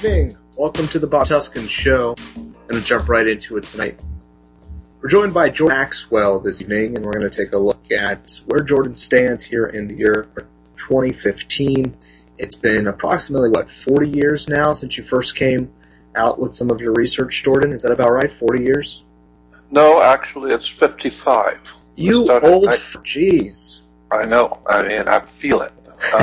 evening. Welcome to the Bob Tuscan Show. I'm going to jump right into it tonight. We're joined by Jordan Maxwell this evening, and we're going to take a look at where Jordan stands here in the year 2015. It's been approximately, 40 years now since you first came out with some of your research, Jordan? Is that about right, 40 years? No, actually, it's 55. You old, jeez. I know. I feel it.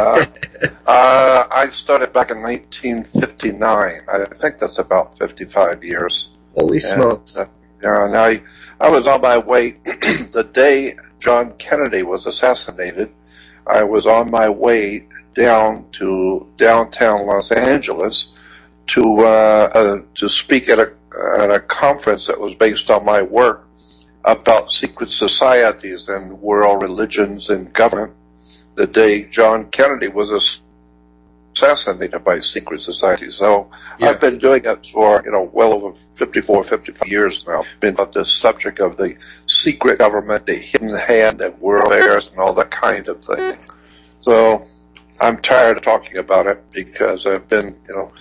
I started back in 1959. I think that's about 55 years. Holy smokes. And I was on my way the day John Kennedy was assassinated. I was on my way down to downtown Los Angeles to speak at a conference that was based on my work about secret societies and world religions and government. The day John Kennedy was assassinated by secret societies. So yeah. I've been doing it for, well over 55 years now. Been about the subject of the secret government, the hidden hand at world affairs and all that kind of thing. So I'm tired of talking about it because I've been,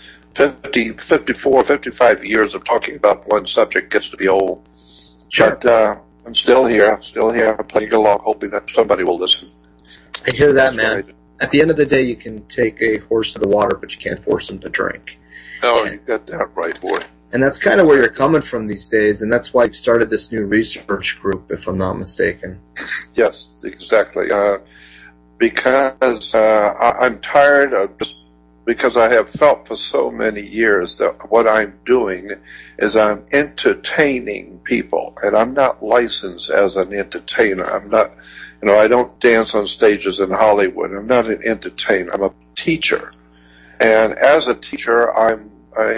55 years of talking about one subject gets to be old. Sure. But I'm still here, playing along, hoping that somebody will listen. I hear that, man. At the end of the day, you can take a horse to the water, but you can't force him to drink. Oh, you got that right, boy. And that's kind of where you're coming from these days, and that's why you've started this new research group, if I'm not mistaken. Yes, exactly. Because I'm tired of just because I have felt for so many years that what I'm doing is I'm entertaining people, and I'm not licensed as an entertainer. I'm not, I don't dance on stages in Hollywood. I'm not an entertainer. I'm a teacher, and as a teacher, I'm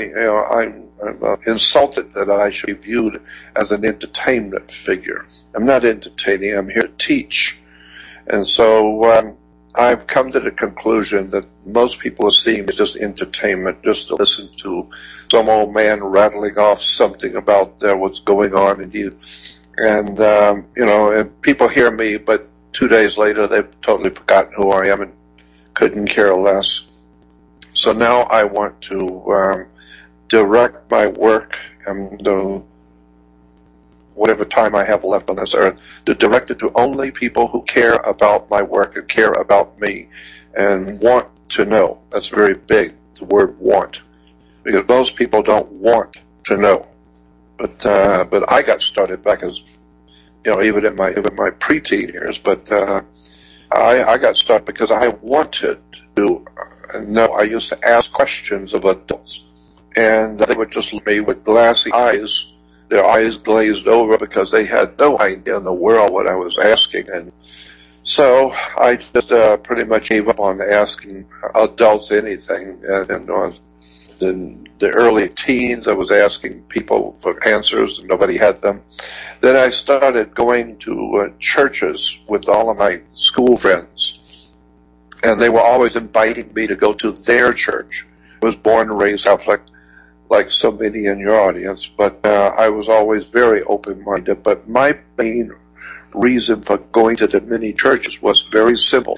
insulted that I should be viewed as an entertainment figure. I'm not entertaining. I'm here to teach, and so I've come to the conclusion that most people are seeing it just entertainment, just to listen to some old man rattling off something about what's going on in you. And, and people hear me, but 2 days later they've totally forgotten who I am and couldn't care less. So now I want to direct my work and whatever time I have left on this earth, to direct it to only people who care about my work and care about me and want to know. That's very big, the word want, because most people don't want to know. But I got started back as, even in my preteen years, but I got started because I wanted to know. I used to ask questions of adults, and they would just look at me with glassy eyes, their eyes glazed over because they had no idea in the world what I was asking. And so I just pretty much gave up on asking adults anything. And in the early teens, I was asking people for answers, and nobody had them. Then I started going to churches with all of my school friends, and they were always inviting me to go to their church. I was born and raised Catholic, like so many in your audience, but I was always very open-minded. But my main reason for going to the many churches was very simple: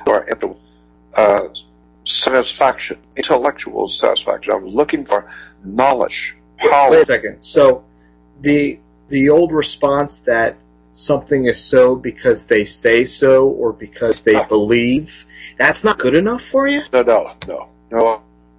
satisfaction, intellectual satisfaction. I was looking for knowledge, power. Wait a second. So the old response that something is so because they say so or because they believe, that's not good enough for you? No.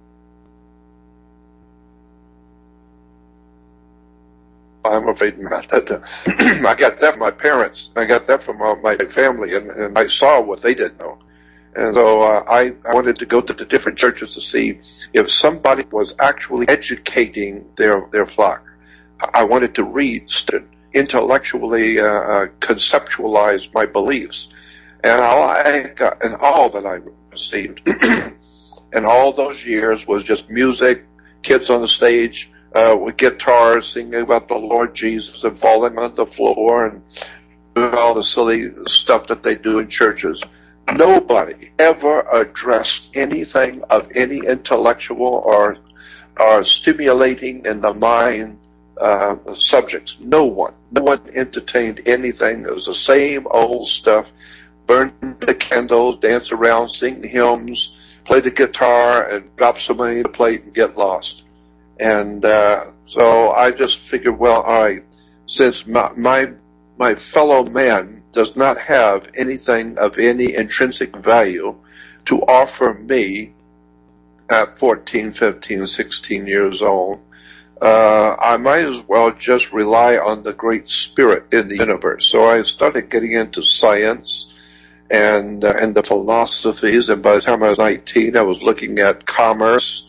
I'm afraid not. I got that from my parents. I got that from my family, and I saw what they didn't know. And so I wanted to go to the different churches to see if somebody was actually educating their flock. I wanted to read, intellectually conceptualize my beliefs. And all that I received in all those years was just music, kids on the stage, with guitars singing about the Lord Jesus and falling on the floor and doing all the silly stuff that they do in churches. Nobody ever addressed anything of any intellectual or stimulating in the mind subjects. No one entertained anything. It was the same old stuff. Burn the candles, dance around, sing hymns, play the guitar, and drop somebody in the plate and get lost. And so I just figured, well, all right, since my fellow man does not have anything of any intrinsic value to offer me at 14, 15, 16 years old, I might as well just rely on the great spirit in the universe. So I started getting into science and the philosophies, and by the time I was 19, I was looking at commerce,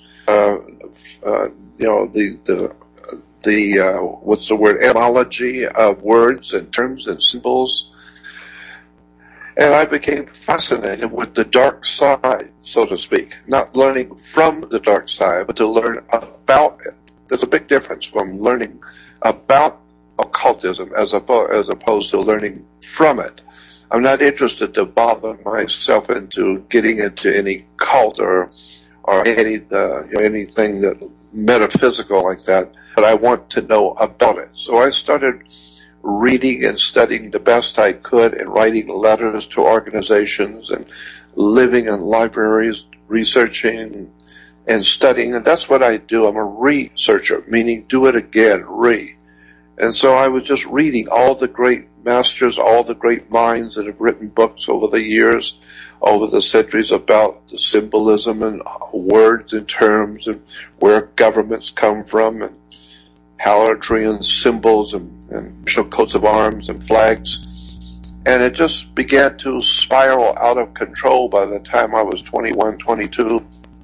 what's the word, etymology of words and terms and symbols. And I became fascinated with the dark side, so to speak. Not learning from the dark side, but to learn about it. There's a big difference from learning about occultism as opposed to learning from it. I'm not interested to bother myself into getting into any cult or anything that metaphysical like that, but I want to know about it. So I started reading and studying the best I could and writing letters to organizations and living in libraries, researching and studying. And that's what I do. I'm a researcher, meaning do it again, And so I was just reading all the great masters, all the great minds that have written books over the years, over the centuries about the symbolism and words and terms and where governments come from and harlotry and symbols and national coats of arms and flags. And it just began to spiral out of control by the time I was 21, 22.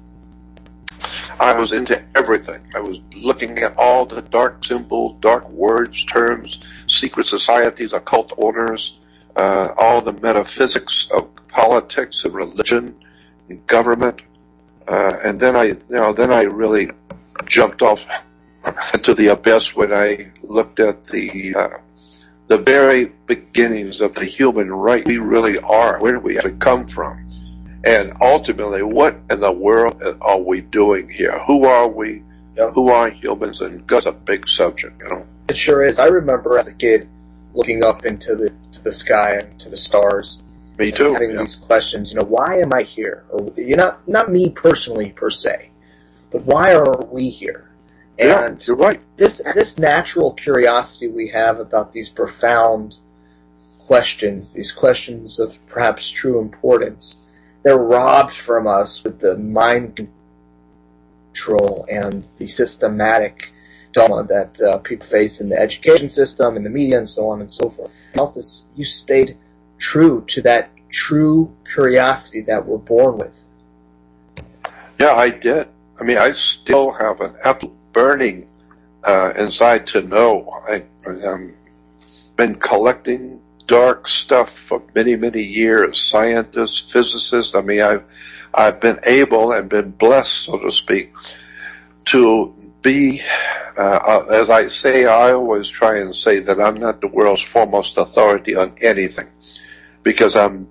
I was into everything. I was looking at all the dark symbols, dark words, terms, secret societies, occult orders, all the metaphysics of politics and religion and government. And then I really jumped off into the abyss when I looked at the very beginnings of the human race. We really are. Where do we actually come from? And ultimately, what in the world are we doing here? Who are we? Yep. Who are humans? And that's a big subject, you know. It sure is. I remember as a kid looking up into the sky and to the stars. Me too. Having these questions, why am I here? Or, not me personally per se, but why are we here? And you're right. This natural curiosity we have about these profound questions, these questions of perhaps true importance, they're robbed from us with the mind control and the systematic dilemma that people face in the education system, in the media, and so on and so forth. And also, you stayed true to that true curiosity that we're born with. Yeah, I did. I mean, I still have an absolute burning inside to know. I've been collecting dark stuff for many, many years. Scientists, physicists. I mean, I've been able and been blessed, so to speak, to be, as I say, I always try and say that I'm not the world's foremost authority on anything, because I'm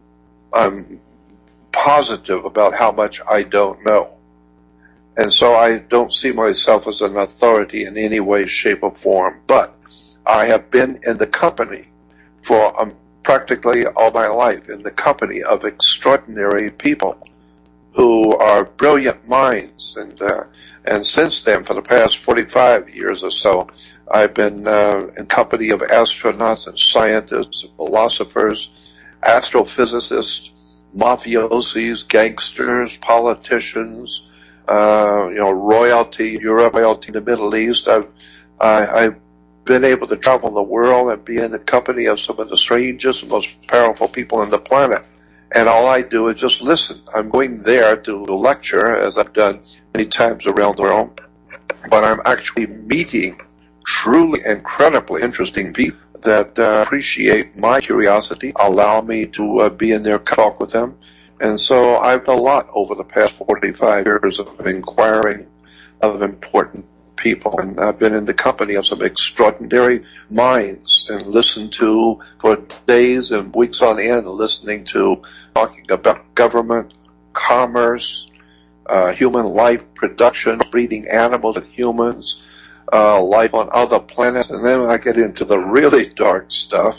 positive about how much I don't know. And so I don't see myself as an authority in any way, shape, or form. But I have been in the company for practically all my life, in the company of extraordinary people who are brilliant minds. And since then, for the past 45 years or so, I've been in company of astronauts and scientists, philosophers, astrophysicists, mafiosis, gangsters, politicians, royalty, Europe, royalty in the Middle East. I've been able to travel the world and be in the company of some of the strangest and most powerful people on the planet. And all I do is just listen. I'm going there to lecture, as I've done many times around the world, but I'm actually meeting truly incredibly interesting people that appreciate my curiosity, allow me to be in their talk with them. And so I've done a lot over the past 45 years of inquiring of important people, and I've been in the company of some extraordinary minds and listened to for days and weeks on end, listening to talking about government, commerce, human life production, breeding animals with humans, life on other planets, and then I get into the really dark stuff.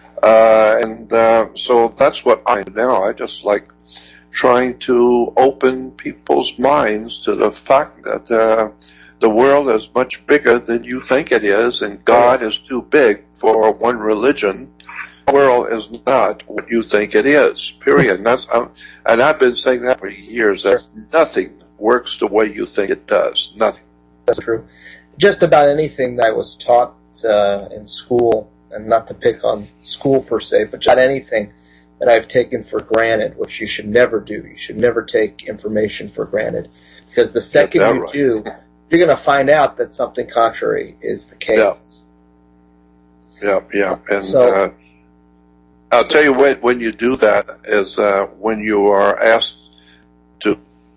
So that's what I do now. I just like trying to open people's minds to the fact that the world is much bigger than you think it is, and God is too big for one religion. The world is not what you think it is, period. And I've been saying that for years, that nothing works the way you think it does. Nothing. That's true. Just about anything that I was taught in school, and not to pick on school per se, but just anything that I've taken for granted, which you should never do. You should never take information for granted, because the second you do, you're going to find out that something contrary is the case. Yeah. And so, I'll tell you when you do that is when you are asked to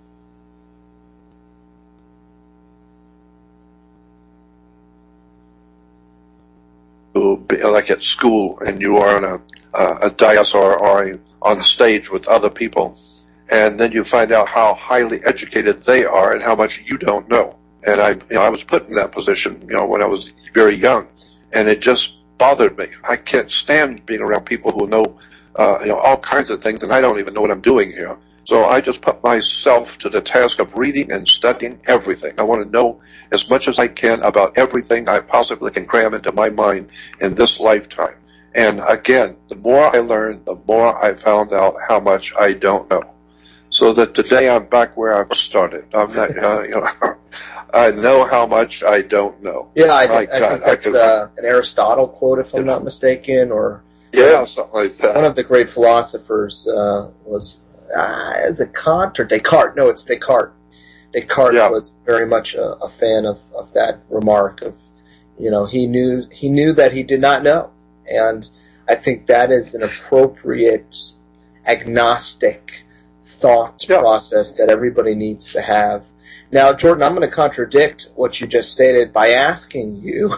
be like at school, and you are on a dais or on stage with other people, and then you find out how highly educated they are and how much you don't know. And I was put in that position, when I was very young, and it just bothered me. I can't stand being around people who know, all kinds of things, and I don't even know what I'm doing here. So I just put myself to the task of reading and studying everything. I want to know as much as I can about everything I possibly can cram into my mind in this lifetime. And again, the more I learned, the more I found out how much I don't know. So that today I'm back where I started. I'm not, I know how much I don't know. Yeah, I think that's an Aristotle quote, if I'm not mistaken, or something like that. One of the great philosophers was. Is it Kant or Descartes? No, it's Descartes. Descartes was very much a fan of that remark of, he knew that he did not know. And I think that is an appropriate agnostic thought process that everybody needs to have. Now, Jordan, I'm going to contradict what you just stated by asking you,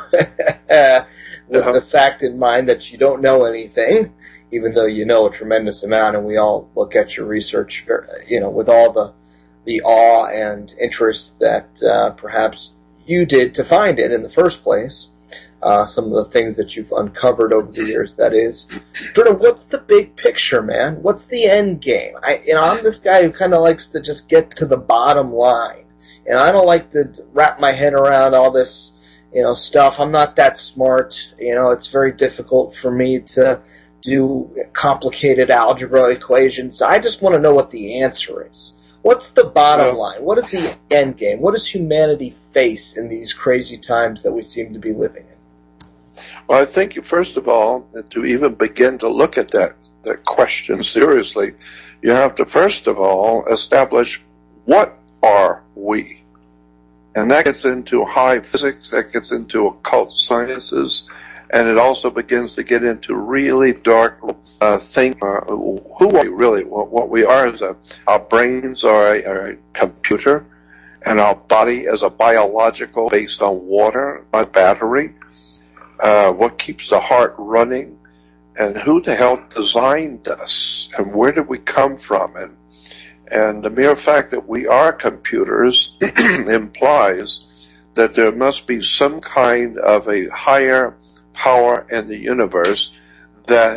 with the fact in mind that you don't know anything, even though you know a tremendous amount, and we all look at your research, with all the awe and interest that perhaps you did to find it in the first place. Some of the things that you've uncovered over the years, that is. Jordan, what's the big picture, man? What's the end game? I'm this guy who kind of likes to just get to the bottom line. I don't like to wrap my head around all this, stuff. I'm not that smart. It's very difficult for me to do complicated algebra equations. I just want to know what the answer is. What's the bottom line? What is the end game? What does humanity face in these crazy times that we seem to be living in? Well, I think, first of all, to even begin to look at that question seriously, you have to, first of all, establish what are we? And that gets into high physics, that gets into occult sciences, and it also begins to get into really dark things. Who are we really? What we are is our brains are a computer, and our body is a biological based on water, a battery. What keeps the heart running, and who the hell designed us, and where did we come from? And the mere fact that we are computers implies that there must be some kind of a higher power in the universe that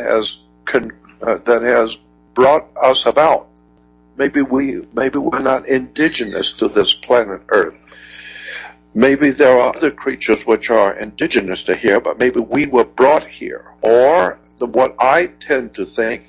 has brought us about. Maybe we're not indigenous to this planet Earth. Maybe there are other creatures which are indigenous to here, but maybe we were brought here. Or what I tend to think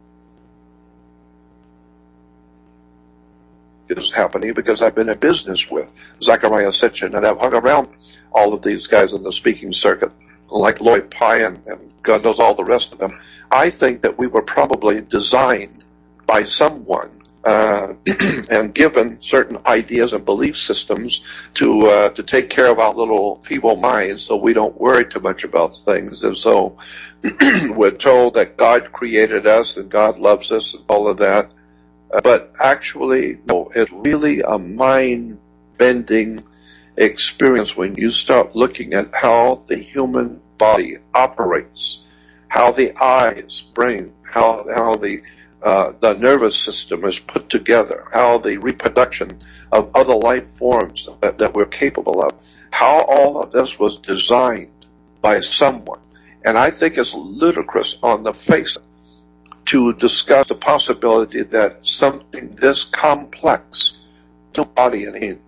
is happening, because I've been in business with Zecharia Sitchin, and I've hung around all of these guys in the speaking circuit, like Lloyd Pye and God knows all the rest of them. I think that we were probably designed by someone and given certain ideas and belief systems to take care of our little feeble minds, so we don't worry too much about things. And so we're told that God created us and God loves us and all of that. But actually, no, it's really a mind-bending experience when you start looking at how the human body operates, how the eyes, brain, how the nervous system is put together, how the reproduction of other life forms that we're capable of, how all of this was designed by someone. And I think it's ludicrous on the face to discuss the possibility that something this complex, no body in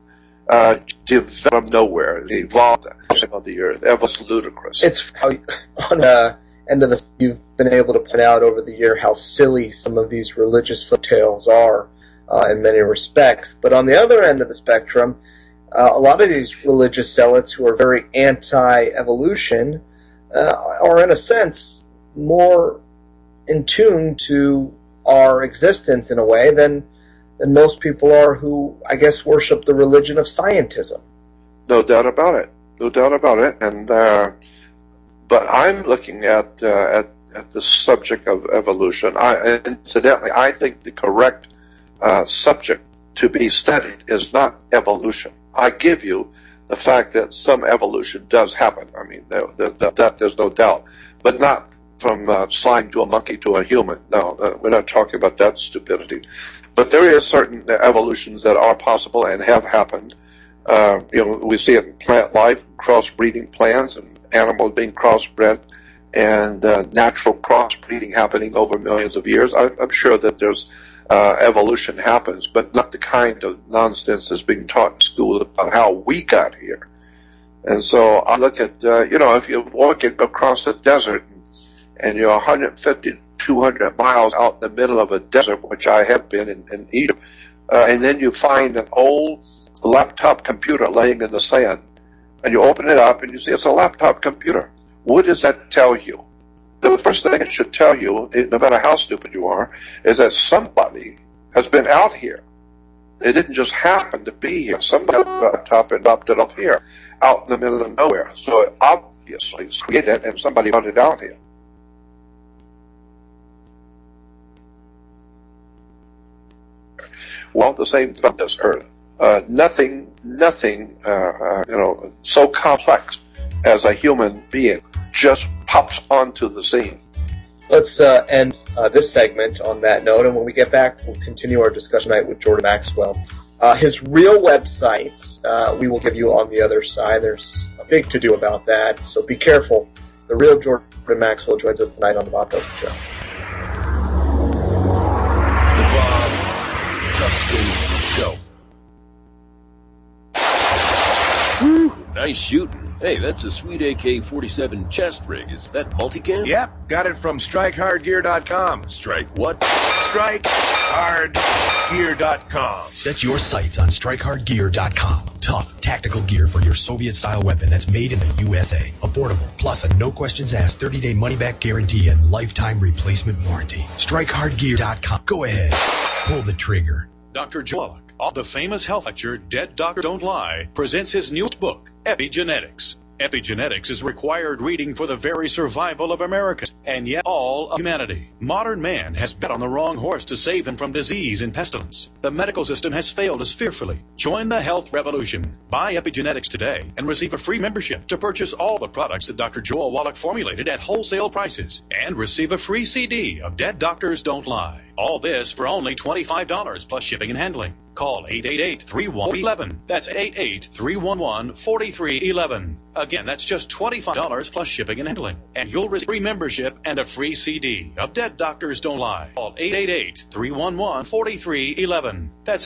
developed from nowhere. It evolved on the earth. It was ludicrous. It's how, on the end of the, you've been able to point out over the year how silly some of these religious folk tales are in many respects. But on the other end of the spectrum, a lot of these religious zealots who are very anti-evolution are, in a sense, more in tune to our existence in a way than most people are who, I guess, worship the religion of scientism. No doubt about it. No doubt about it. And but I'm looking at the subject of evolution. Incidentally, I think the correct subject to be studied is not evolution. I give you the fact that some evolution does happen. I mean, that there's no doubt. But not from slime to a monkey to a human. No, we're not talking about that stupidity. But there is certain evolutions that are possible and have happened. We see it in plant life, crossbreeding plants and animals being crossbred, and natural crossbreeding happening over millions of years. I'm sure that there's evolution happens, but not the kind of nonsense that's being taught in school about how we got here. And so I look at, if you're walking across the desert and you're 150, 200 miles out in the middle of a desert, which I have been in Egypt, and then you find an old laptop computer laying in the sand, and you open it up and you see it's a laptop computer. What does that tell you? The first thing it should tell you, no matter how stupid you are, is that somebody has been out here. It didn't just happen to be here. Somebody had a laptop and dropped it up here, out in the middle of nowhere. So it obviously was created and somebody brought it out here. Well, the same thing about this earth. Nothing, so complex as a human being just pops onto the scene. Let's end this segment on that note, and when we get back, we'll continue our discussion tonight with Jordan Maxwell. His real website, we will give you on the other side. There's a big to-do about that, so be careful. The real Jordan Maxwell joins us tonight on The Bob Tuskin Show. The Bob Tuskin Show. Woo, nice shooting. Hey, that's a sweet AK-47 chest rig. Is that multicam? Yep, got it from StrikeHardGear.com. Strike what? StrikeHardGear.com. Set your sights on StrikeHardGear.com. Tough, tactical gear for your Soviet-style weapon that's made in the USA. Affordable, plus a no-questions-asked 30-day money-back guarantee and lifetime replacement warranty. StrikeHardGear.com. Go ahead. Pull the trigger. Dr. Joe Wallach, of the famous health lecture Dead Doctors Don't Lie, presents his newest book, Epigenetics. Epigenetics is required reading for the very survival of Americans, and yet all of humanity. Modern man has bet on the wrong horse to save him from disease and pestilence. The medical system has failed us fearfully. Join the health revolution. Buy Epigenetics today and receive a free membership to purchase all the products that Dr. Joel Wallach formulated at wholesale prices, and receive a free CD of Dead Doctors Don't Lie. All this for only $25 plus shipping and handling. Call 888-3111. That's 888-311-4311. Again, that's just $25 plus shipping and handling. And you'll receive free membership and a free CD of Dead Doctors Don't Lie. Call 888-311-4311. That's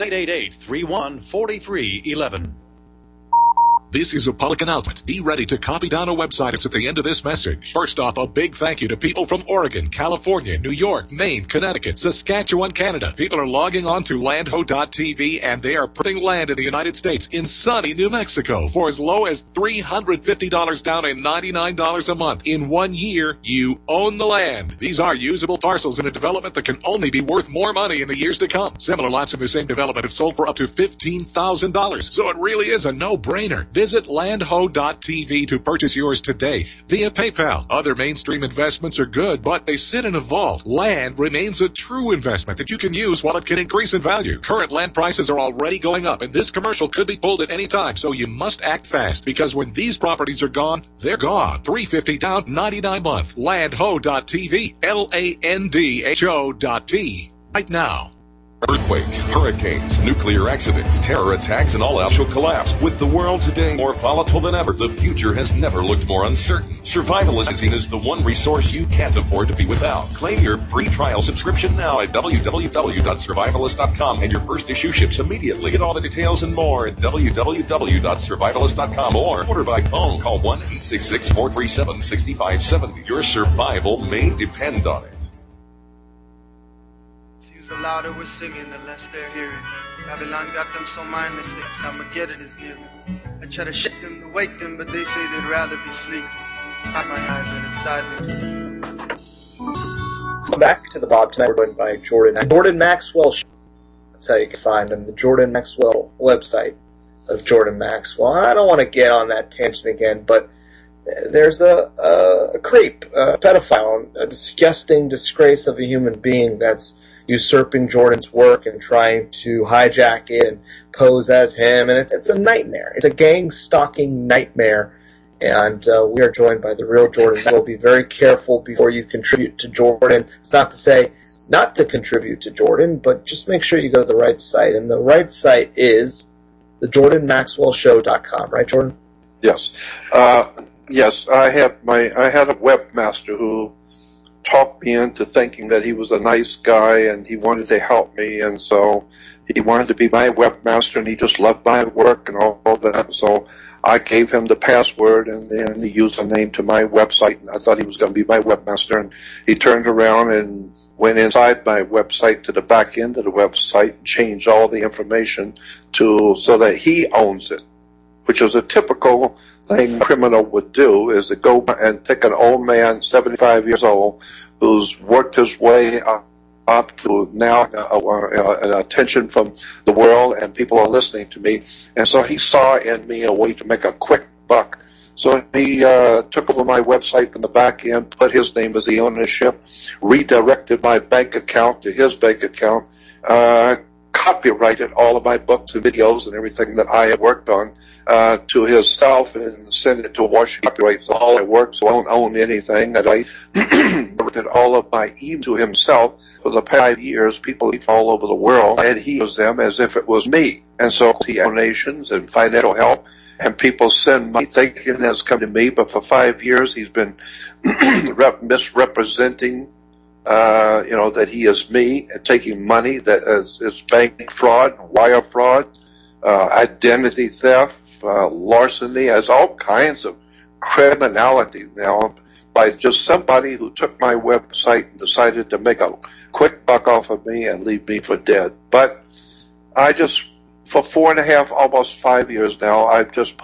888-311-4311. This is a public announcement. Be ready to copy down a website at the end of this message. First off, a big thank you to people from Oregon, California, New York, Maine, Connecticut, Saskatchewan, Canada. People are logging on to landho.tv and they are putting land in the United States in sunny New Mexico for as low as $350 down and $99 a month. In 1 year, you own the land. These are usable parcels in a development that can only be worth more money in the years to come. Similar lots in the same development have sold for up to $15,000. So it really is a no-brainer. Visit landho.tv to purchase yours today via PayPal. Other mainstream investments are good, but they sit in a vault. Land remains a true investment that you can use while it can increase in value. Current land prices are already going up, and this commercial could be pulled at any time, so you must act fast, because when these properties are gone, they're gone. $350 down, $99 a month. Landho.tv, LANDHO.T. Right now. Earthquakes, hurricanes, nuclear accidents, terror attacks, and all actual collapse. With the world today more volatile than ever, the future has never looked more uncertain. Survivalist Magazine is the one resource you can't afford to be without. Claim your free trial subscription now at www.survivalist.com, and your first issue ships immediately. Get all the details and more at www.survivalist.com, or order by phone. Call 1-866-437-6570. Your survival may depend on it. The louder we're singing, the less they're hearing. Babylon got them so mindless, Armageddon is near. I try to shake them to wake them, but they say they'd rather be sleeping. Hide my eyes and inside me. Welcome back to the Bob tonight. We're joined by Jordan Maxwell. That's how you can find him. The Jordan Maxwell website of Jordan Maxwell. I don't want to get on that tangent again, but there's a creep, a pedophile, a disgusting disgrace of a human being that's usurping Jordan's work and trying to hijack it and pose as him, and it's a nightmare. It's a gang-stalking nightmare, and we are joined by the real Jordan. So be very careful before you contribute to Jordan. It's not to say not to contribute to Jordan, but just make sure you go to the right site, and the right site is thejordanmaxwellshow.com, right, Jordan? Yes. Yes, I had a webmaster who talked me into thinking that he was a nice guy and he wanted to help me, and so he wanted to be my webmaster, and he just loved my work and all that. So I gave him the password and then the username to my website, and I thought he was going to be my webmaster, and he turned around and went inside my website to the back end of the website and changed all the information so that he owns it, which is a typical thing a criminal would do, is to go and pick an old man, 75 years old, who's worked his way up to now an attention from the world, and people are listening to me. And so he saw in me a way to make a quick buck. So he took over my website from the back end, put his name as the ownership, redirected my bank account to his bank account, copyrighted all of my books and videos and everything that I had worked on to himself, and sent it to Washington. Copyrights all my work, so I don't own anything. And I did all of my emails to himself for the past 5 years. People all over the world, and he used them as if it was me. And so he had donations and financial help, and people send money thinking that's come to me. But for 5 years, he's been misrepresenting that he is me, and taking money that is bank fraud, wire fraud, identity theft, larceny, as all kinds of criminality now by just somebody who took my website and decided to make a quick buck off of me and leave me for dead. But I just, for 4.5, almost 5 years now, I've just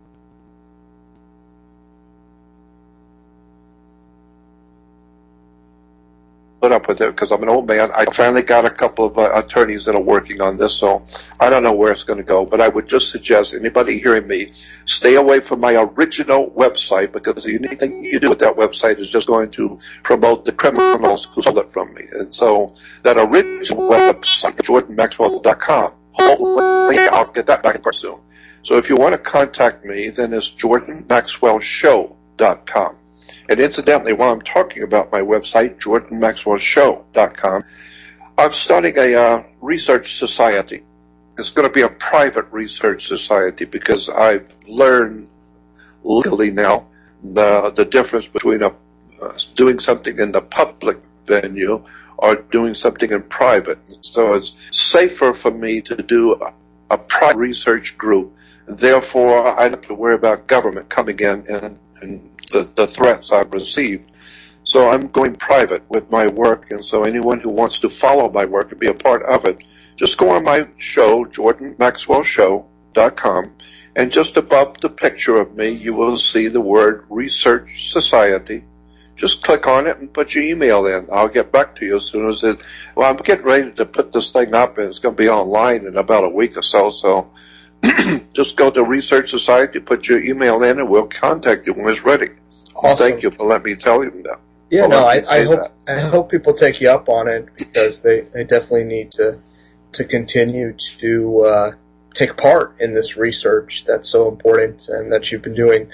put up with it because I'm an old man. I finally got a couple of attorneys that are working on this, so I don't know where it's going to go. But I would just suggest anybody hearing me, stay away from my original website, because anything you do with that website is just going to promote the criminals who stole it from me. And so that original website, jordanmaxwell.com, hopefully I'll get that back in soon. So if you want to contact me, then it's jordanmaxwellshow.com. And incidentally, while I'm talking about my website, jordanmaxwellshow.com, I'm starting a research society. It's going to be a private research society because I've learned legally now the difference between doing something in the public venue or doing something in private. So it's safer for me to do a private research group. Therefore, I don't have to worry about government coming in and the threats I've received. So I'm going private with my work, and so anyone who wants to follow my work and be a part of it, just go on my show, jordanmaxwellshow.com, and just above the picture of me, you will see the word Research Society. Just click on it and put your email in. I'll get back to you as soon as it... Well, I'm getting ready to put this thing up, and it's going to be online in about a week or so, so just go to Research Society, put your email in, and we'll contact you when it's ready. Awesome. Thank you for letting me tell you that. Yeah, no, I hope people take you up on it, because they definitely need to continue to take part in this research that's so important and that you've been doing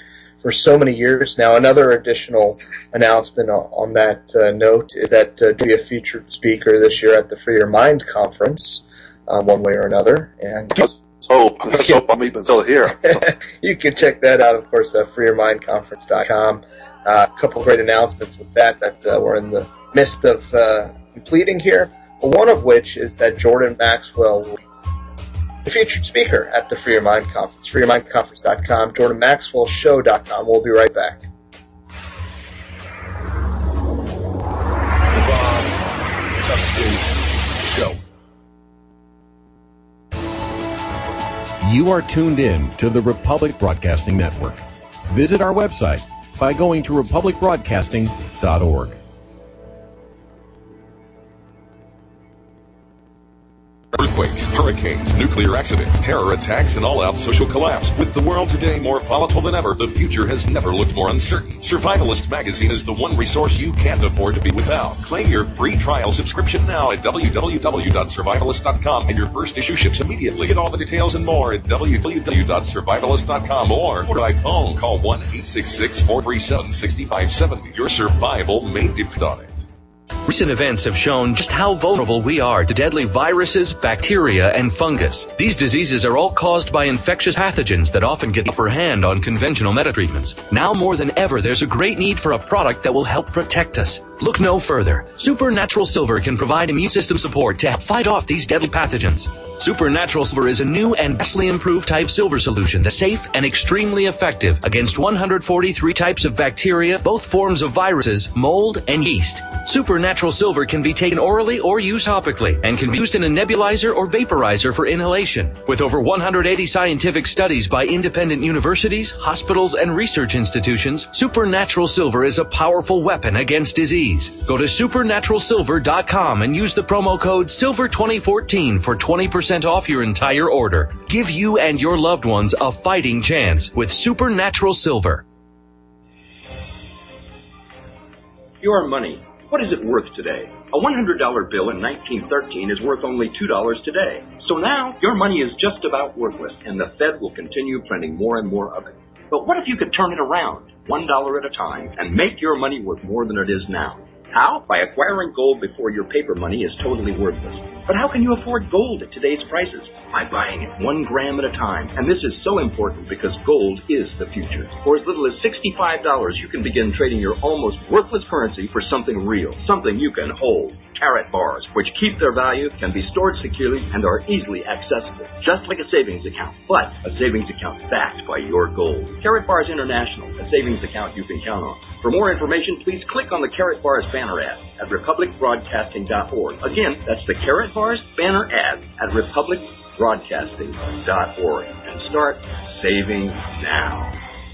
for so many years now. Another additional announcement on that note is that to be a featured speaker this year at the Free Your Mind conference, one way or another. And Let's hope I'm even still here. you can check that out, of course, at freeyourmindconference.com. A couple great announcements with that we're in the midst of completing here. One of which is that Jordan Maxwell will be the featured speaker at the Free Your Mind Conference. freeyourmindconference.com, jordanmaxwellshow.com. We'll be right back. The Bob Tuskin Show. You are tuned in to the Republic Broadcasting Network. Visit our website by going to republicbroadcasting.org. Earthquakes, hurricanes, nuclear accidents, terror attacks, and all-out social collapse. With the world today more volatile than ever, the future has never looked more uncertain. Survivalist Magazine is the one resource you can't afford to be without. Claim your free trial subscription now at www.survivalist.com, and your first issue ships immediately. Get all the details and more at www.survivalist.com or by phone. Call 1-866-437-6570. Your survival may depend on it. Recent events have shown just how vulnerable we are to deadly viruses, bacteria, and fungus. These diseases are all caused by infectious pathogens that often get the upper hand on conventional medical treatments. Now more than ever, there's a great need for a product that will help protect us. Look no further. Supernatural Silver can provide immune system support to help fight off these deadly pathogens. Supernatural Silver is a new and vastly improved type silver solution that's safe and extremely effective against 143 types of bacteria, both forms of viruses, mold, and yeast. Supernatural Silver can be taken orally or used topically and can be used in a nebulizer or vaporizer for inhalation. With over 180 scientific studies by independent universities, hospitals, and research institutions, Supernatural Silver is a powerful weapon against disease. Go to supernaturalsilver.com and use the promo code SILVER2014 for 20% off your entire order. Give you and your loved ones a fighting chance with Supernatural Silver. Your money. What is it worth today? A $100 bill in 1913 is worth only $2 today. So now your money is just about worthless, and the Fed will continue printing more and more of it. But what if you could turn it around, $1 at a time, and make your money worth more than it is now? How? By acquiring gold before your paper money is totally worthless. But how can you afford gold at today's prices? By buying it 1 gram at a time. And this is so important because gold is the future. For as little as $65, you can begin trading your almost worthless currency for something real, something you can hold. Carat bars, which keep their value, can be stored securely and are easily accessible, just like a savings account, but a savings account backed by your gold. Carat Bars International, a savings account you can count on. For more information, please click on the Carat Bars banner ad at republicbroadcasting.org. Again, that's the Carat Bars banner ad at republicbroadcasting.org. And start saving now.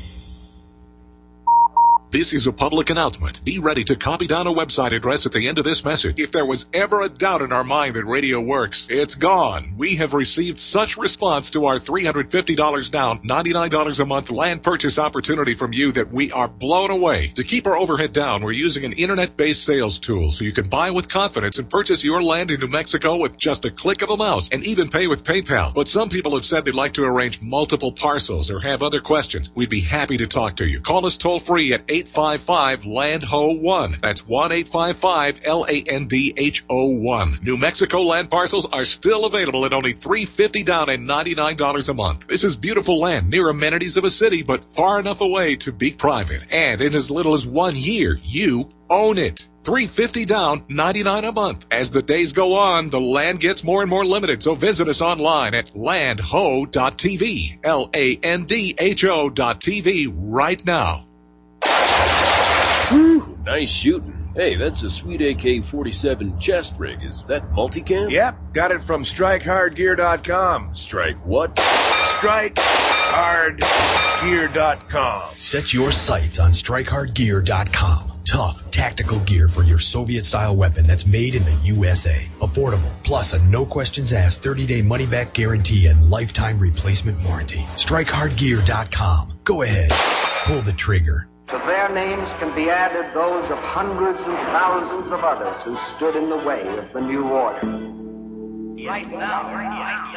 This is a public announcement. Be ready to copy down a website address at the end of this message. If there was ever a doubt in our mind that radio works, it's gone. We have received such response to our $350 down, $99 a month land purchase opportunity from you that we are blown away. To keep our overhead down, we're using an internet-based sales tool so you can buy with confidence and purchase your land in New Mexico with just a click of a mouse and even pay with PayPal. But some people have said they'd like to arrange multiple parcels or have other questions. We'd be happy to talk to you. Call us toll free at 855-LAND-HO-1. That's 1-855-LANDHO-1. New Mexico land parcels are still available at only $350 down and $99 a month. This is beautiful land near amenities of a city, but far enough away to be private. And in as little as 1 year, you own it. $350 down, $99 a month. As the days go on, the land gets more and more limited, so visit us online at landho.tv, LANDHO.tv right now. Whew, nice shooting. Hey, that's a sweet AK-47 chest rig. Is that multicam? Yep, got it from StrikeHardGear.com. Strike what? StrikeHardGear.com. Set your sights on StrikeHardGear.com. Tough, tactical gear for your Soviet-style weapon that's made in the USA. Affordable, plus a no-questions-asked 30-day money-back guarantee and lifetime replacement warranty. StrikeHardGear.com. Go ahead. Pull the trigger. To their names can be added those of hundreds and thousands of others who stood in the way of the new order. Right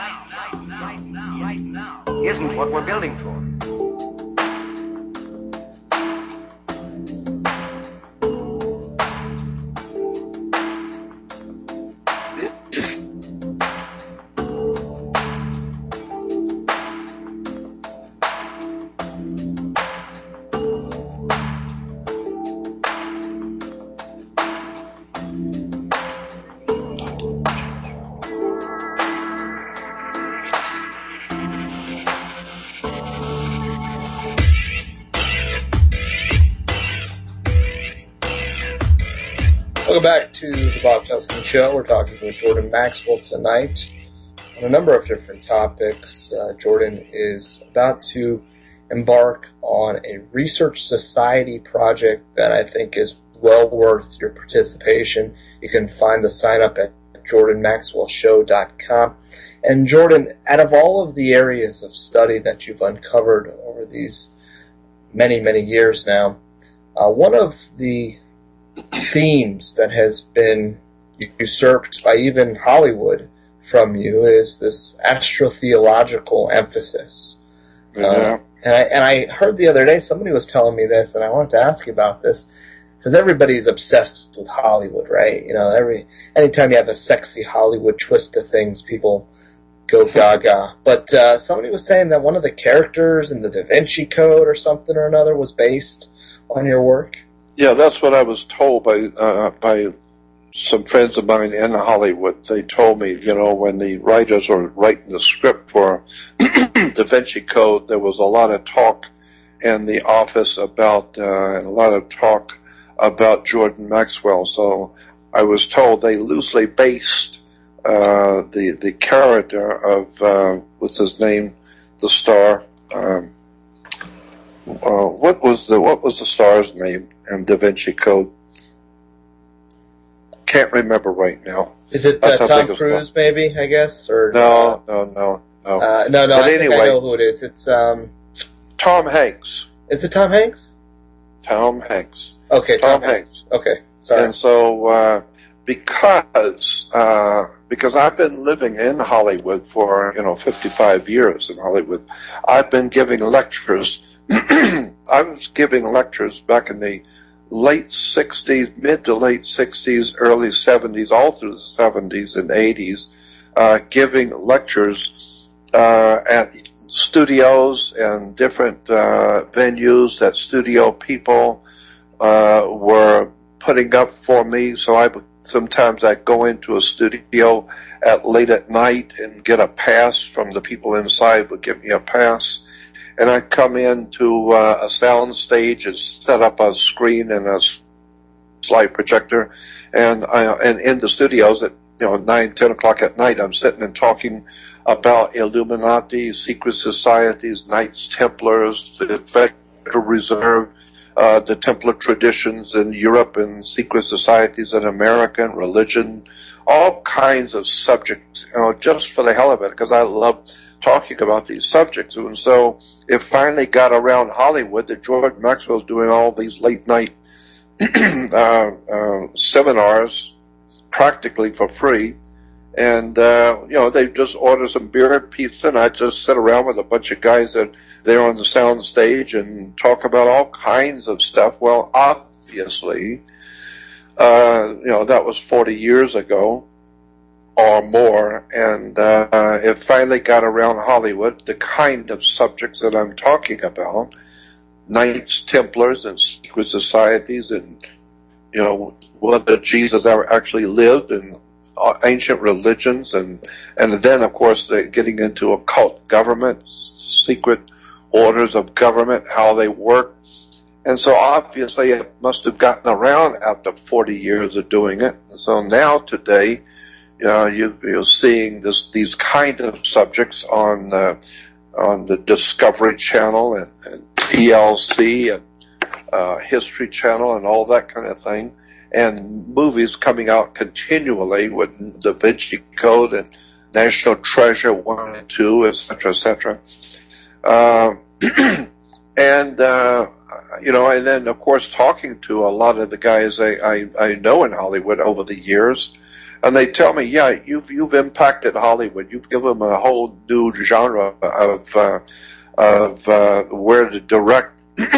now isn't what we're building for. Welcome back to the Bob Tuskin Show. We're talking with Jordan Maxwell tonight on a number of different topics. Jordan is about to embark on a research society project that I think is well worth your participation. You can find the sign up at jordanmaxwellshow.com. And Jordan, out of all of the areas of study that you've uncovered over these many, many years now, one of the themes that has been usurped by even Hollywood from you is this astrotheological emphasis. Yeah. And I heard the other day somebody was telling me this, and I wanted to ask you about this, because everybody's obsessed with Hollywood, right? You know, anytime you have a sexy Hollywood twist to things, people go gaga. But somebody was saying that one of the characters in the Da Vinci Code or something or another was based on your work. Yeah, that's what I was told by some friends of mine in Hollywood. They told me, you know, when the writers were writing the script for Da Vinci Code, there was a lot of talk in the office about, and a lot of talk about Jordan Maxwell. So I was told they loosely based the character of what's his name, the star. What was the star's name in Da Vinci Code? Can't remember right now. Is it Tom Cruise, maybe? I guess, or no. No. But I anyway, think I know who it is. It's Tom Hanks. Is it Tom Hanks? Tom Hanks. Okay, Tom Hanks. Okay, sorry. And so because I've been living in Hollywood for 55 years in Hollywood, I've been giving lectures. I was giving lectures back in the late 60s, mid to late 60s, early 70s, all through the 70s and 80s, giving lectures at studios and different venues that studio people were putting up for me. So sometimes I'd go into a studio late at night and get a pass from the people inside would give me a pass. And I'd come into a sound stage and set up a screen and a slide projector. And in the studios at 9, 10 o'clock at night, I'm sitting and talking about Illuminati, secret societies, Knights Templars, the Federal Reserve, the Templar traditions in Europe and secret societies in America and religion, all kinds of subjects, just for the hell of it, because I love talking about these subjects. And so it finally got around Hollywood that Jordan Maxwell was doing all these late night seminars practically for free. And, they just order some beer and pizza, and I just sit around with a bunch of guys that they're on the sound stage and talk about all kinds of stuff. Well, obviously, that was 40 years ago or more, and it finally got around Hollywood, the kind of subjects that I'm talking about, Knights Templars and secret societies, and, whether Jesus ever actually lived, and ancient religions, and then, of course, getting into occult government, secret orders of government, how they work. And so obviously it must have gotten around after 40 years of doing it. So now today, you're seeing these kind of subjects on the Discovery Channel and TLC and History Channel and all that kind of thing, and movies coming out continually with Da Vinci Code and National Treasure 1 and 2, etc., etc. And then, of course, talking to a lot of the guys I know in Hollywood over the years, and they tell me, yeah, you've impacted Hollywood. You've given them a whole new genre of where to direct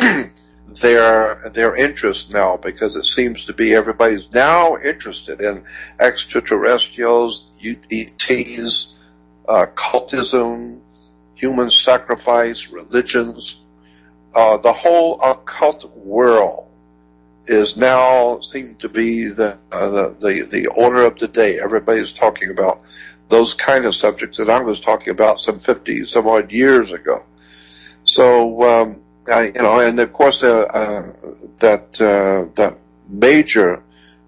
their interest now, because it seems to be everybody's now interested in extraterrestrials, ETs, cultism, human sacrifice, religions. The whole occult world is now seem to be the order of the day. Everybody's talking about those kind of subjects that I was talking about some 50 some odd years ago. So and of course that major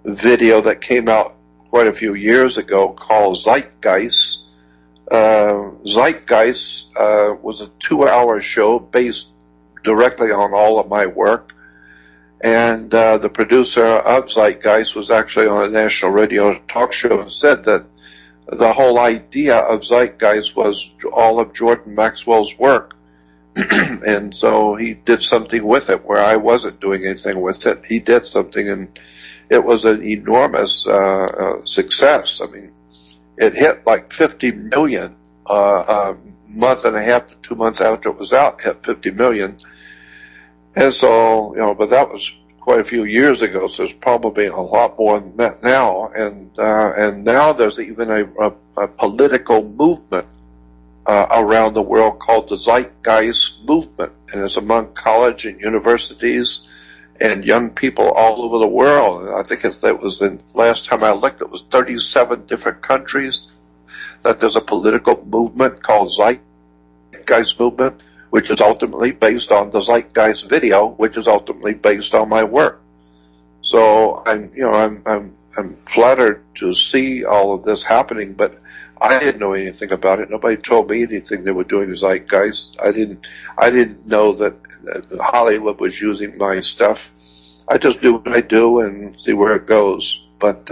video that came out quite a few years ago called Zeitgeist. Zeitgeist was a 2-hour show based directly on all of my work. And the producer of Zeitgeist was actually on a national radio talk show and said that the whole idea of Zeitgeist was all of Jordan Maxwell's work. And so he did something with it where I wasn't doing anything with it. He did something, and it was an enormous success. I mean, it hit like 50 million a month and a half to 2 months after it was out, hit 50 million. And so, but that was quite a few years ago, so there's probably a lot more than that now. And now there's even a political movement around the world called the Zeitgeist movement, and it's among college and universities and young people all over the world. I think it was last time I looked, it was 37 different countries that there's a political movement called Zeitgeist movement, which is ultimately based on the Zeitgeist video, which is ultimately based on my work. So I'm flattered to see all of this happening, but I didn't know anything about it. Nobody told me anything they were doing Zeitgeist. I didn't know that Hollywood was using my stuff. I just do what I do and see where it goes. But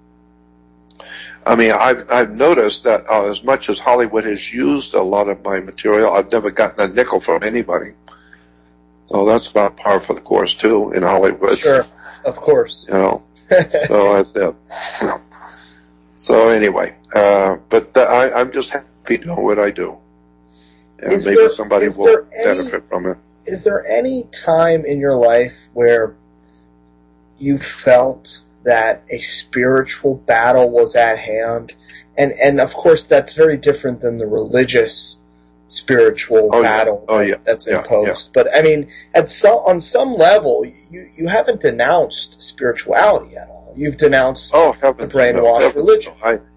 I've noticed that as much as Hollywood has used a lot of my material, I've never gotten a nickel from anybody. So that's about par for the course too in Hollywood. Sure, of course. So that's it. So anyway, but I'm just happy doing what I do. And maybe somebody will benefit from it. Is there any time in your life where you felt that a spiritual battle was at hand? And of course, that's very different than the religious spiritual battle that's imposed. Yeah. But I mean, on some level, you haven't denounced spirituality at all. You've denounced the brainwashed religion.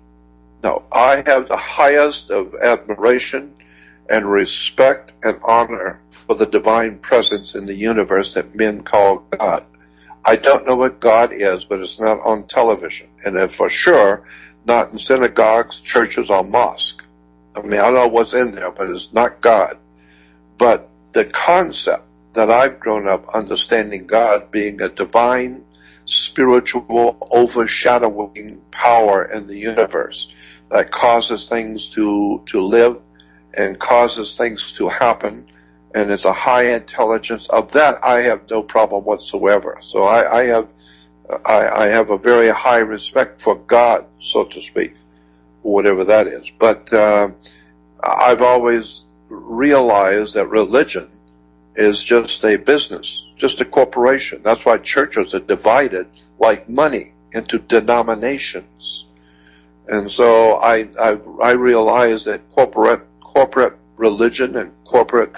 I have the highest of admiration and respect and honor for the divine presence in the universe that men call God. I don't know what God is, but it's not on television, and for sure not in synagogues, churches, or mosques. I mean, I don't know what's in there, but it's not God. But the concept that I've grown up understanding God being a divine, spiritual, overshadowing power in the universe that causes things to live and causes things to happen, and it's a high intelligence. Of that, I have no problem whatsoever. So I have a very high respect for God, so to speak, whatever that is. But I've always realized that religion is just a business, just a corporation. That's why churches are divided like money into denominations. And so I realize that corporate religion and corporate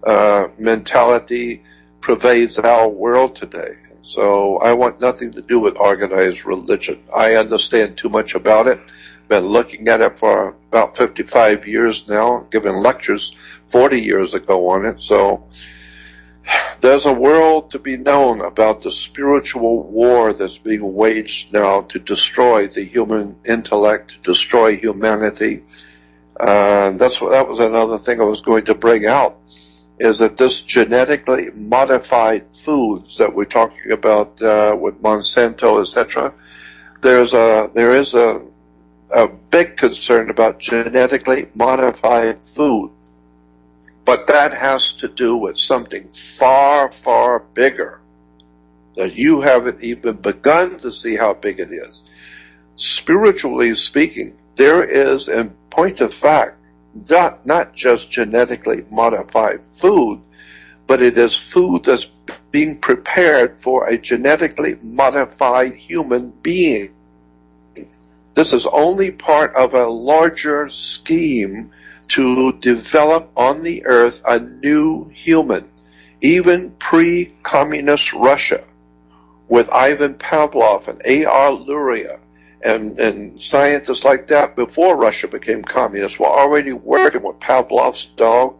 mentality pervades our world today. And so I want nothing to do with organized religion. I understand too much about it. Been looking at it for about 55 years now, giving lectures 40 years ago on it. So there's a world to be known about the spiritual war that's being waged now to destroy the human intellect, to destroy humanity. That was another thing I was going to bring out, is that this genetically modified foods that we're talking about with Monsanto, etc., there is a big concern about genetically modified food. But that has to do with something far, far bigger that you haven't even begun to see how big it is. Spiritually speaking, there is, in point of fact, not just genetically modified food, but it is food that's being prepared for a genetically modified human being. This is only part of a larger scheme to develop on the earth a new human. Even pre-communist Russia, with Ivan Pavlov and A.R. Luria and scientists like that before Russia became communist, were already working with Pavlov's dog.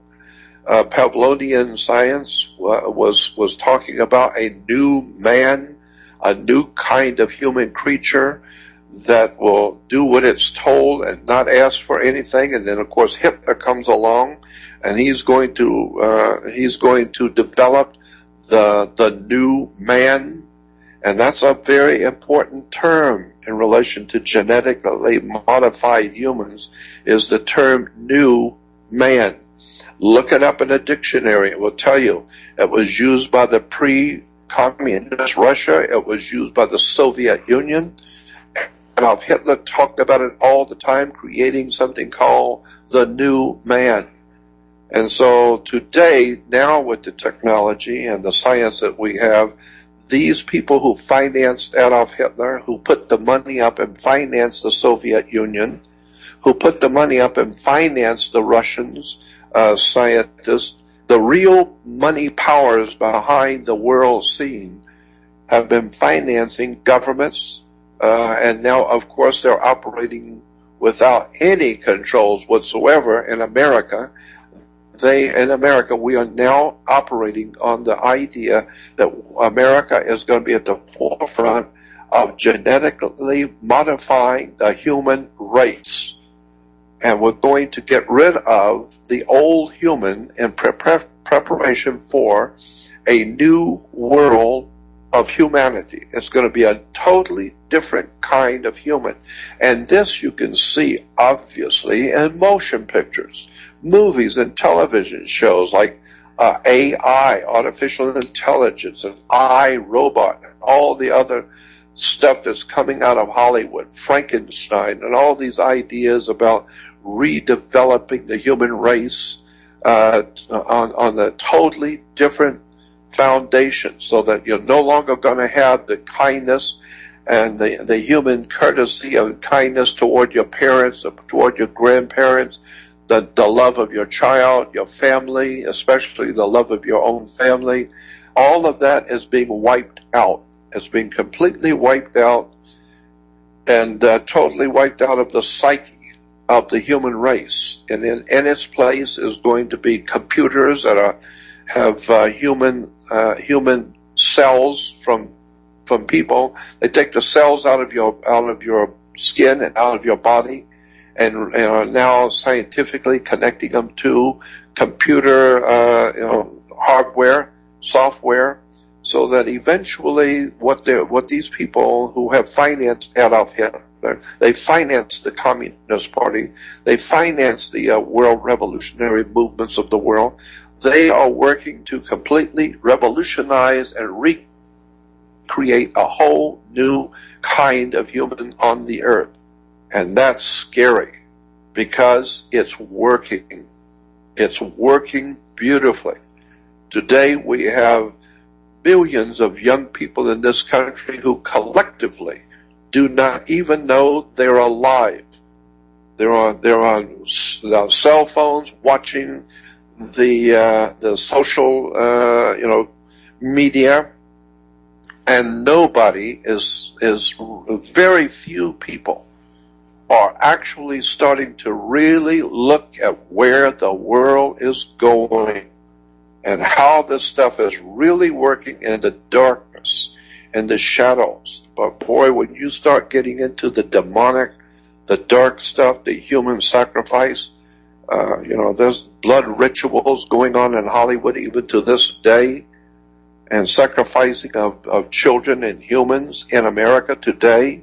Pavlovian science was talking about a new man, a new kind of human creature that will do what it's told and not ask for anything. And then, of course, Hitler comes along, and he's going to develop the new man, and that's a very important term in relation to genetically modified humans, is the term new man. Look it up in a dictionary. It will tell you it was used by the pre-communist Russia. It was used by the Soviet Union. Adolf Hitler talked about it all the time, creating something called the new man. And so today, now with the technology and the science that we have, these people who financed Adolf Hitler, who put the money up and financed the Soviet Union, who put the money up and financed the Russians, scientists, the real money powers behind the world scene have been financing governments, and now, of course, they're operating without any controls whatsoever in America. In America, we are now operating on the idea that America is going to be at the forefront of genetically modifying the human race. And we're going to get rid of the old human in preparation for a new world of humanity. It's going to be a totally different kind of human. And this you can see obviously in motion pictures, movies and television shows like AI, artificial intelligence, and iRobot, and all the other stuff that's coming out of Hollywood, Frankenstein, and all these ideas about redeveloping the human race on a totally different foundation, so that you're no longer going to have the kindness and the human courtesy and kindness toward your parents, toward your grandparents, the love of your child, your family, especially the love of your own family. All of that is being wiped out. It's being completely wiped out and totally wiped out of the psyche of the human race. And in its place is going to be computers that have human cells from people. They take the cells out of your skin and out of your body, and are now scientifically connecting them to computer hardware, software, so that eventually what these people who have financed Adolf Hitler, they financed the Communist Party, they financed the world revolutionary movements of the world, they are working to completely revolutionize and recreate a whole new kind of human on the earth. And that's scary because it's working. It's working beautifully. Today we have billions of young people in this country who collectively do not even know they're alive. They're on cell phones watching the social media, and nobody is very few people are actually starting to really look at where the world is going and how this stuff is really working in the darkness and the shadows. But boy, when you start getting into the demonic, the dark stuff, the human sacrifice, there's blood rituals going on in Hollywood even to this day, and sacrificing of children and humans in America today.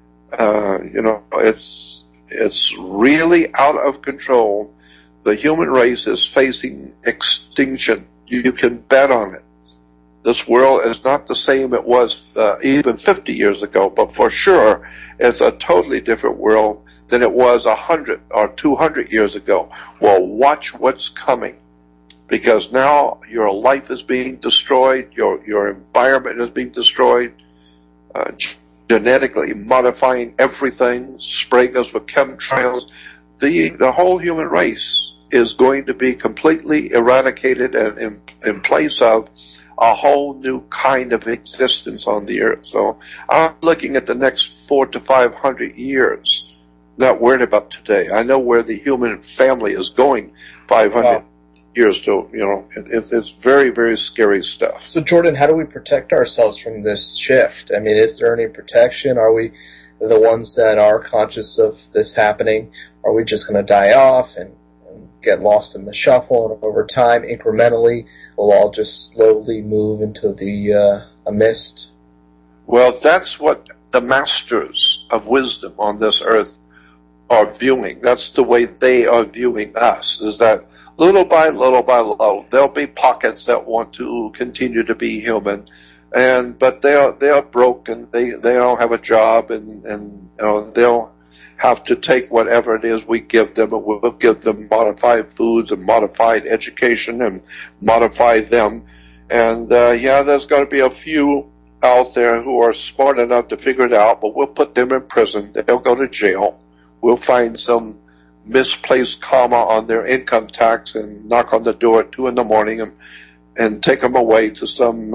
It's really out of control. The human race is facing extinction. You can bet on it. This world is not the same it was even 50 years ago, but for sure it's a totally different world than it was 100 or 200 years ago. Well, watch what's coming, because now your life is being destroyed, your environment is being destroyed, genetically modifying everything, spraying us with chemtrails. The whole human race is going to be completely eradicated and in place of a whole new kind of existence on the earth. So I'm looking at the next 400 to 500 years, not worried about today. I know where the human family is going 500 years to, it's very, very scary stuff. So, Jordan, how do we protect ourselves from this shift? I mean, is there any protection? Are we the ones that are conscious of this happening? Are we just going to die off and get lost in the shuffle, and over time, incrementally, we'll all just slowly move into the a mist? Well, that's what the masters of wisdom on this earth are viewing. That's the way they are viewing us, is that little by little, there'll be pockets that want to continue to be human, but they are broken. They don't have a job, and they'll have to take whatever it is we give them, and we'll give them modified foods and modified education and modify them. And there's going to be a few out there who are smart enough to figure it out, but we'll put them in prison. They'll go to jail. We'll find some misplaced comma on their income tax and knock on the door at 2 a.m. and take them away to some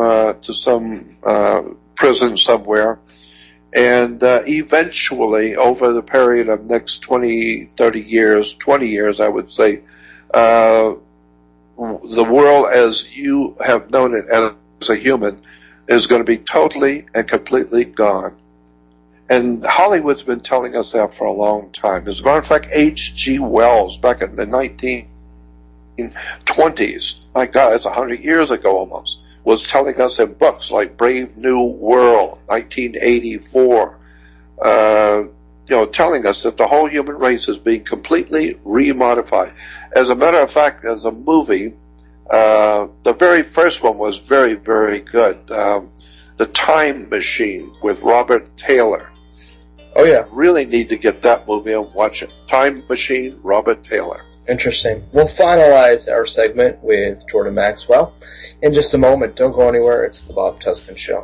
prison somewhere. And eventually, over the period of next 20 years, I would say, the world as you have known it as a human is going to be totally and completely gone. And Hollywood's been telling us that for a long time. As a matter of fact, H.G. Wells, back in the 1920s, my God, it's 100 years ago almost, was telling us in books like Brave New World, 1984, telling us that the whole human race is being completely remodified. As a matter of fact, as a movie, the very first one was very, very good. The Time Machine with Robert Taylor. Oh, yeah. Really need to get that movie and watch it. Time Machine, Robert Taylor. Interesting. We'll finalize our segment with Jordan Maxwell in just a moment. Don't go anywhere. It's the Bob Tuscan Show.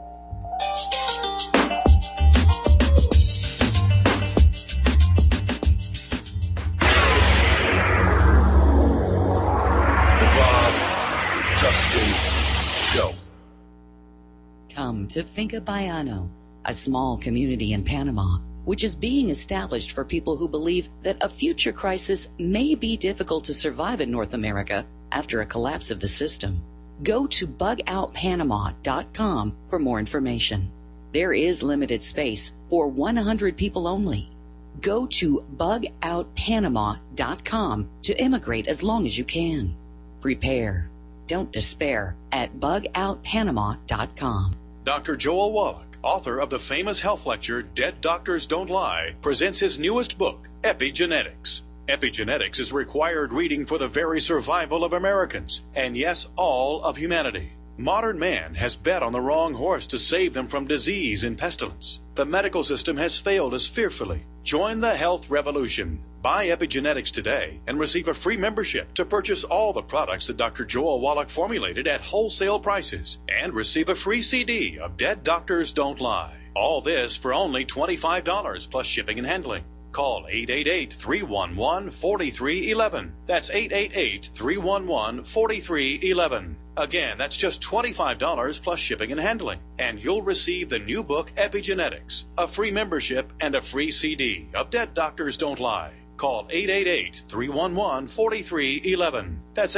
The Bob Tuscan Show. Come to Finca Baiano, a small community in Panama, which is being established for people who believe that a future crisis may be difficult to survive in North America after a collapse of the system. Go to bugoutpanama.com for more information. There is limited space for 100 people only. Go to bugoutpanama.com to immigrate as long as you can. Prepare. Don't despair at bugoutpanama.com. Dr. Joel Wallach, author of the famous health lecture Dead Doctors Don't Lie, presents his newest book, Epigenetics. Epigenetics is required reading for the very survival of Americans, and yes, all of humanity. Modern man has bet on the wrong horse to save them from disease and pestilence. The medical system has failed us fearfully. Join the health revolution. Buy Epigenetics today and receive a free membership to purchase all the products that Dr. Joel Wallach formulated at wholesale prices, and receive a free CD of Dead Doctors Don't Lie. All this for only $25 plus shipping and handling. Call 888-311-4311. That's 888-311-4311. Again, that's just $25 plus shipping and handling. And you'll receive the new book, Epigenetics, a free membership, and a free CD of Dead Doctors Don't Lie. Call 888-311-4311. That's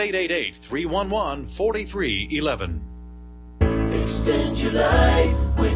888-311-4311. Extend your life with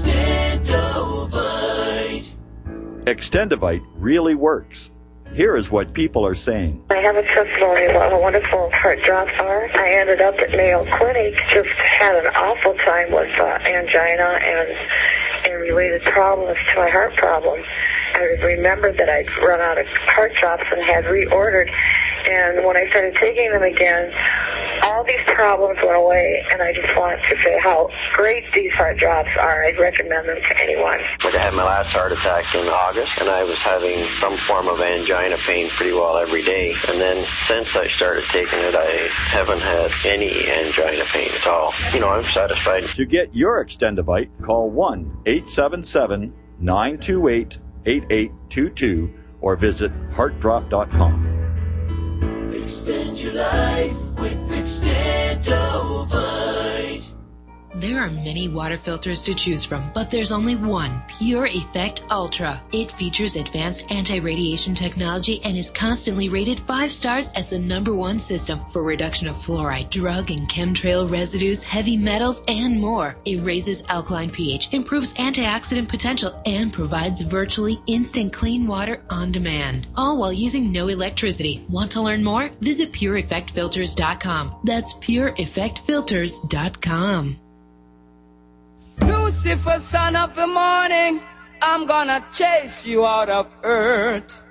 Extendovite. Extendovite really works. Here is what people are saying. I have a testimony about how wonderful heart drops are. I ended up at Mayo Clinic, just had an awful time with angina and related problems to my heart problem. I remembered that I'd run out of heart drops and had reordered. And when I started taking them again, all these problems went away, and I just want to say how great these heart drops are. I'd recommend them to anyone. I had my last heart attack in August, and I was having some form of angina pain pretty well every day. And then since I started taking it, I haven't had any angina pain at all. I'm satisfied. To get your Extendovite, call 1-877-928-8822 or visit heartdrop.com. Extend your life with Extendovite. There are many water filters to choose from, but there's only one, Pure Effect Ultra. It features advanced anti-radiation technology and is constantly rated 5 stars as the #1 system for reduction of fluoride, drug and chemtrail residues, heavy metals, and more. It raises alkaline pH, improves antioxidant potential, and provides virtually instant clean water on demand, all while using no electricity. Want to learn more? Visit PureEffectFilters.com. That's PureEffectFilters.com. Lucifer, son of the morning, I'm gonna chase you out of earth.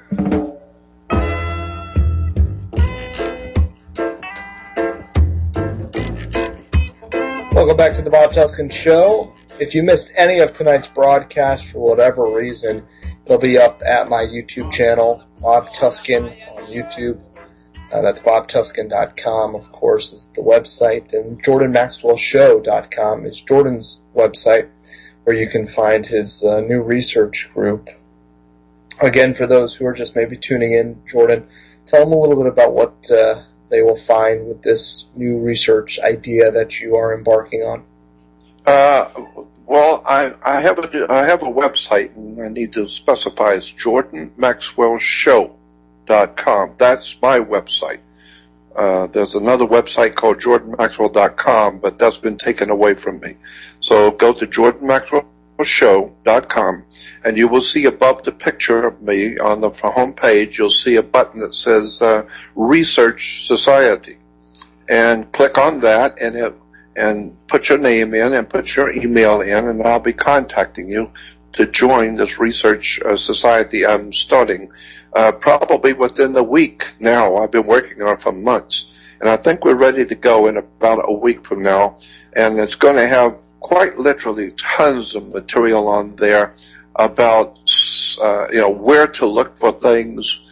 Welcome back to the Bob Tuskin Show. If you missed any of tonight's broadcast for whatever reason, it'll be up at my YouTube channel, Bob Tuskin on YouTube. That's bobtuskin.com, of course, is the website, and jordanmaxwellshow.com is Jordan's website, where you can find his new research group. Again, for those who are just maybe tuning in, Jordan, tell them a little bit about what they will find with this new research idea that you are embarking on. Well, I have a website, and I need to specify it's jordanmaxwellshow.com. That's my website. There's another website called jordanmaxwell.com, but that's been taken away from me. So go to jordanmaxwellshow.com, and you will see above the picture of me on the home page, you'll see a button that says Research Society. And click on that, and put your name in and put your email in, and I'll be contacting you to join this research society I'm starting. Probably within the week now. I've been working on it for months. And I think we're ready to go in about a week from now. And it's going to have quite literally tons of material on there about, where to look for things,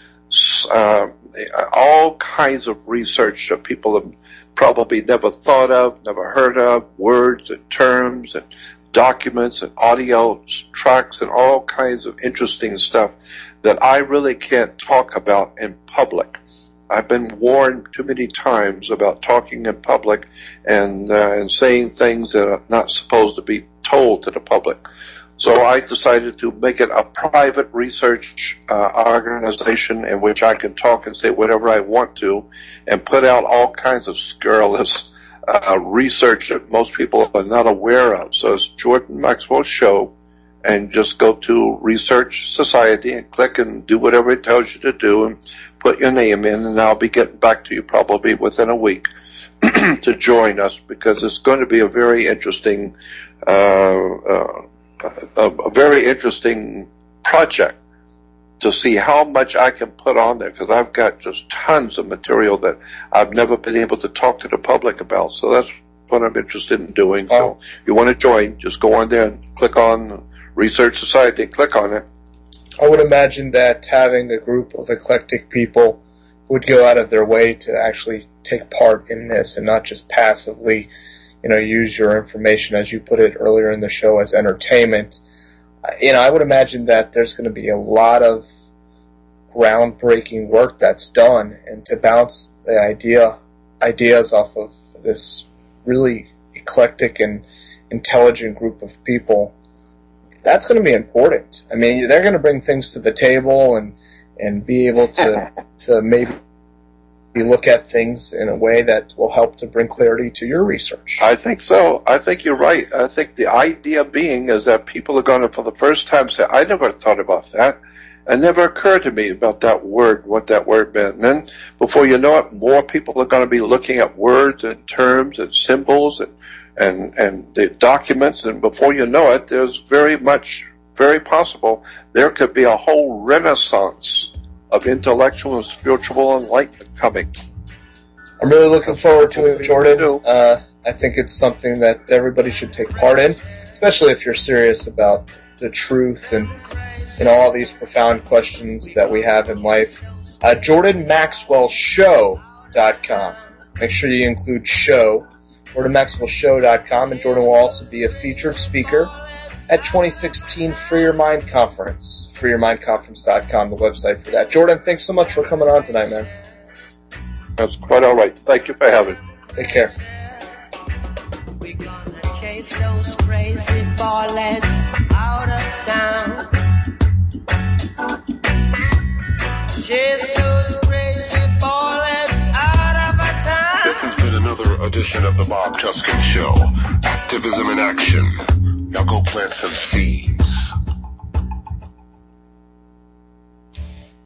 all kinds of research that people have probably never thought of, never heard of, words and terms and documents and audio tracks and all kinds of interesting stuff that I really can't talk about in public. I've been warned too many times about talking in public and saying things that are not supposed to be told to the public. So I decided to make it a private research organization in which I can talk and say whatever I want to and put out all kinds of scurrilous research that most people are not aware of. So it's Jordan Maxwell Show, and just go to Research Society and click and do whatever it tells you to do and put your name in, and I'll be getting back to you probably within a week to join us, because it's going to be a very interesting project to see how much I can put on there, because I've got just tons of material that I've never been able to talk to the public about. So that's what I'm interested in doing. So if you want to join, just go on there and click on Research Society and click on it. I would imagine that having a group of eclectic people would go out of their way to actually take part in this and not just passively, use your information, as you put it earlier in the show, as entertainment. I would imagine that there's going to be a lot of groundbreaking work that's done, and to bounce the ideas off of this really eclectic and intelligent group of people, that's going to be important. I mean, they're going to bring things to the table and be able to maybe look at things in a way that will help to bring clarity to your research. I think so. I think you're right. I think the idea being is that people are going to, for the first time, say, I never thought about that. It never occurred to me about that word, what that word meant. And then, before you know it, more people are going to be looking at words and terms and symbols and the documents, and before you know it, there's very possible there could be a whole renaissance of intellectual and spiritual enlightenment coming. I'm really looking forward to it, Jordan. I think it's something that everybody should take part in, especially if you're serious about the truth and all these profound questions that we have in life. JordanMaxwellShow.com. Make sure you include show. JordanMaxwellShow.com, and Jordan will also be a featured speaker at 2016 Free Your Mind Conference. FreeYourMindConference.com, the website for that. Jordan, thanks so much for coming on tonight, man. That's quite all right. Thank you for having me. Take care. chase those crazy ballets out of town. Chase those crazy ballets out of town. This has been another edition of the Bob Tuskin Show. Activism in action. Now go plant some seeds.